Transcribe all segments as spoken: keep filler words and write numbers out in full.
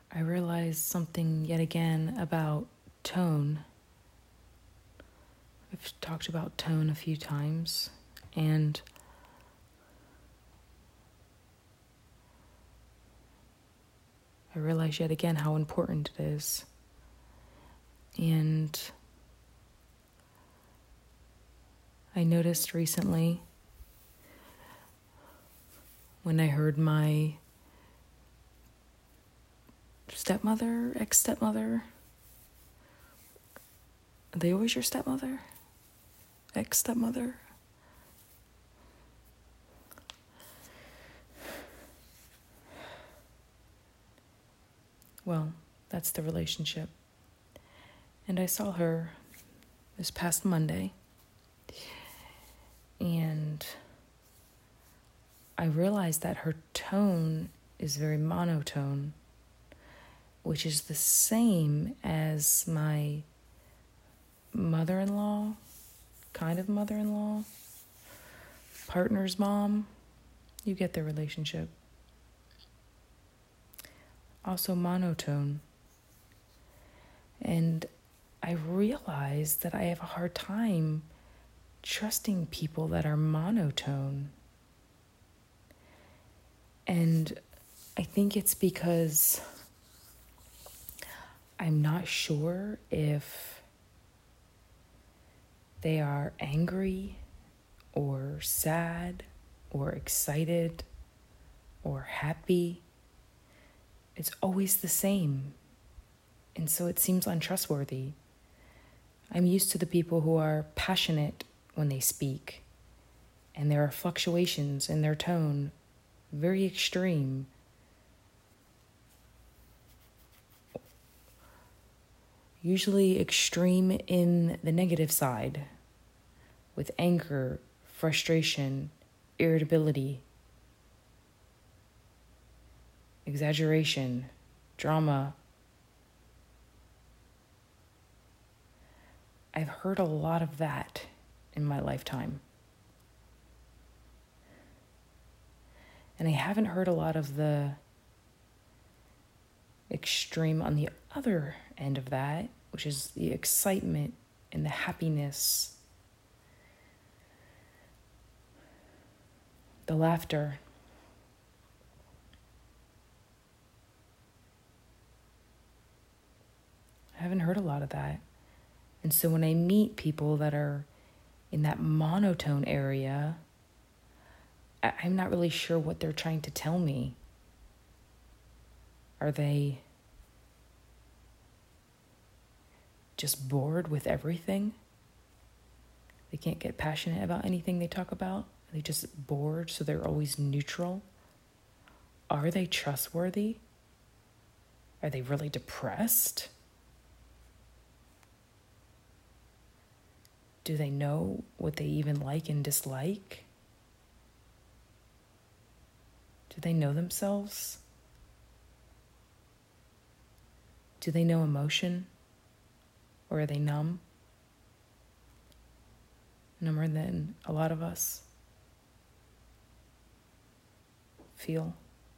I realized something yet again about tone. I've talked about tone a few times, and I realized yet again how important it is. And I noticed recently when I heard my stepmother, ex-stepmother, are they always your stepmother? Ex-stepmother? Well, that's the relationship. And I saw her this past Monday, and I realized that her tone is very monotone, which is the same as my mother-in-law, kind of mother-in-law, partner's mom. You get the relationship. Also monotone. And I realized that I have a hard time trusting people that are monotone. And I think it's because I'm not sure if they are angry or sad or excited or happy. It's always the same. And so it seems untrustworthy. I'm used to the people who are passionate when they speak, and there are fluctuations in their tone, very extreme. Usually extreme in the negative side, with anger, frustration, irritability, exaggeration, drama. I've heard a lot of that in my lifetime. And I haven't heard a lot of the extreme on the other end of that, which is the excitement and the happiness, the laughter. I haven't heard a lot of that. And so when I meet people that are in that monotone area, I- I'm not really sure what they're trying to tell me. Are they just bored with everything? They can't get passionate about anything they talk about? Are they just bored, so they're always neutral? Are they trustworthy? Are they really depressed? Do they know what they even like and dislike? Do they know themselves? Do they know emotion? Or are they numb? Number than a lot of us feel.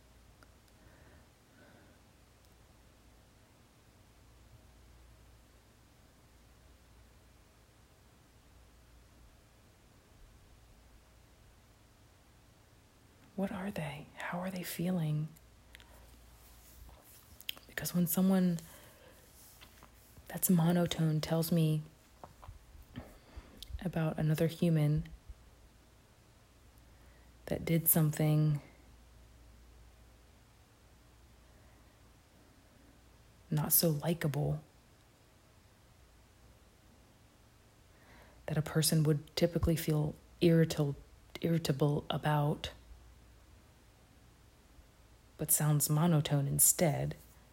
What are they? How are they feeling? Because when someone that's monotone tells me about another human that did something not so likable, that a person would typically feel irritable, irritable about, but sounds monotone instead,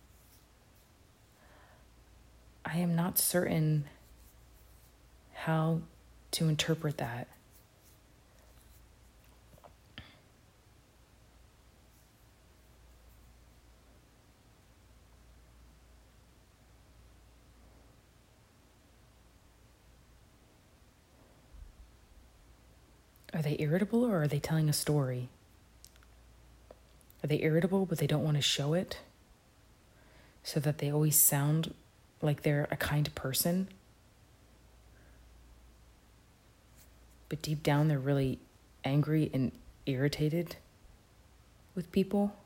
I am not certain how to interpret that. Are they irritable, or are they telling a story? Are they irritable but they don't want to show it? so that they always sound like they're a kind person, but deep down they're really angry and irritated with people?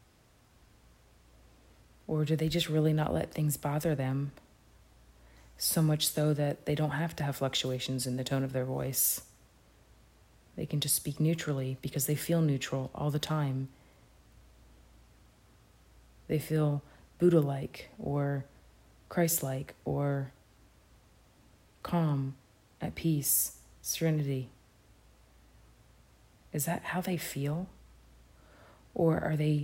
Or do they just really not let things bother them, so much so that they don't have to have fluctuations in the tone of their voice? They can just speak neutrally because they feel neutral all the time. They feel Buddha-like or Christ-like or calm, at peace, serenity. Is that how they feel? Or are they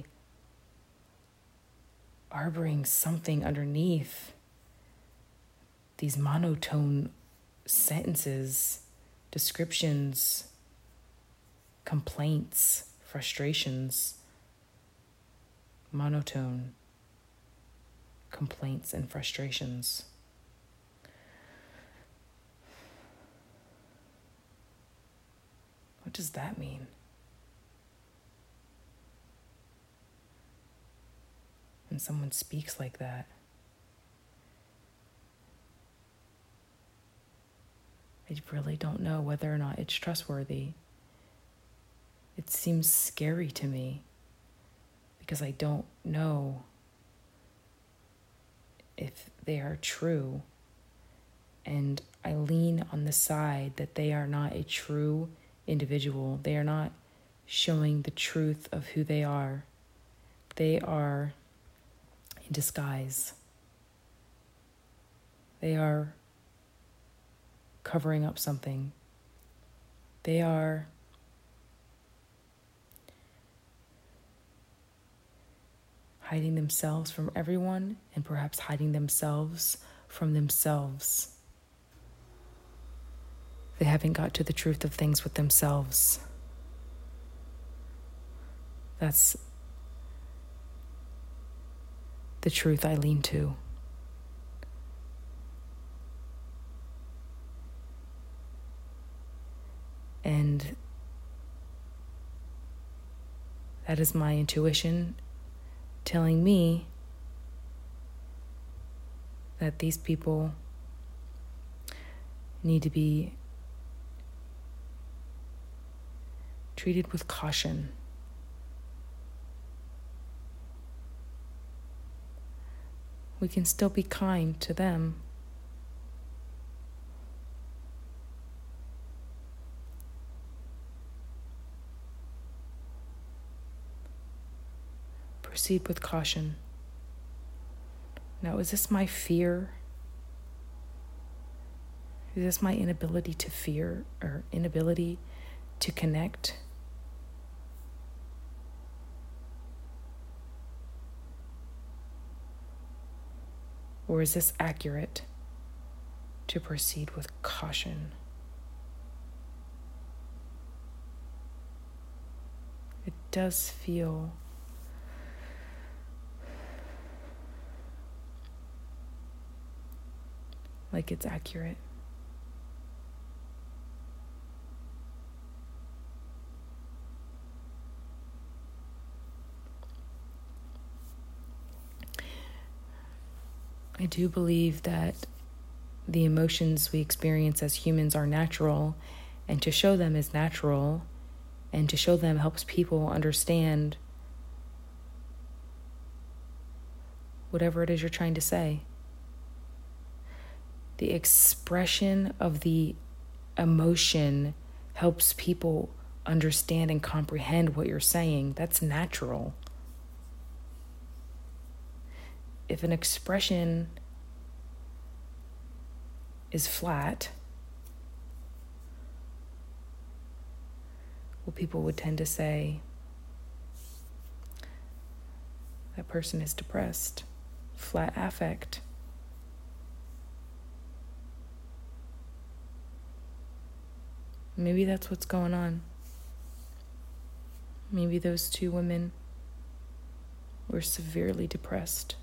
harboring something underneath these monotone sentences, descriptions, complaints, frustrations? Monotone complaints and frustrations. What does that mean? When someone speaks like that, I really don't know whether or not it's trustworthy. It seems scary to me because I don't know if they are true. And I lean on the side that they are not a true individual. They are not showing the truth of who they are. They are in disguise. They are covering up something. They are hiding themselves from everyone, and perhaps hiding themselves from themselves. They haven't got to the truth of things with themselves. That's the truth I lean to. And that is my intuition telling me that these people need to be treated with caution. We can still be kind to them. Proceed with caution. Now, is this my fear? Is this my inability to fear or inability to connect? Or is this accurate to proceed with caution? It does feel like it's accurate. I do believe that the emotions we experience as humans are natural, and to show them is natural, and to show them helps people understand whatever it is you're trying to say. The expression of the emotion helps people understand and comprehend what you're saying. That's natural. If an expression is flat, well, people would tend to say that person is depressed, flat affect. Maybe that's what's going on. Maybe those two women were severely depressed.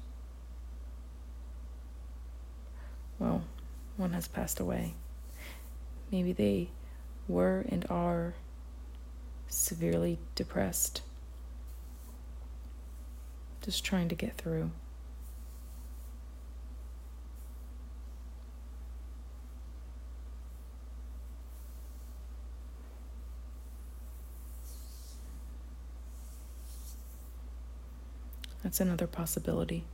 Well, one has passed away. Maybe they were and are severely depressed. Just trying to get through. That's another possibility.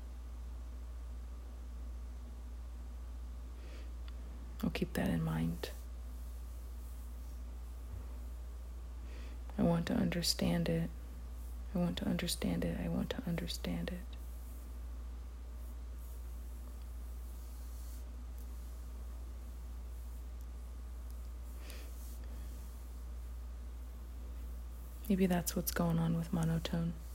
I'll keep that in mind. I want to understand it. I want to understand it. I want to understand it. Maybe that's what's going on with monotone.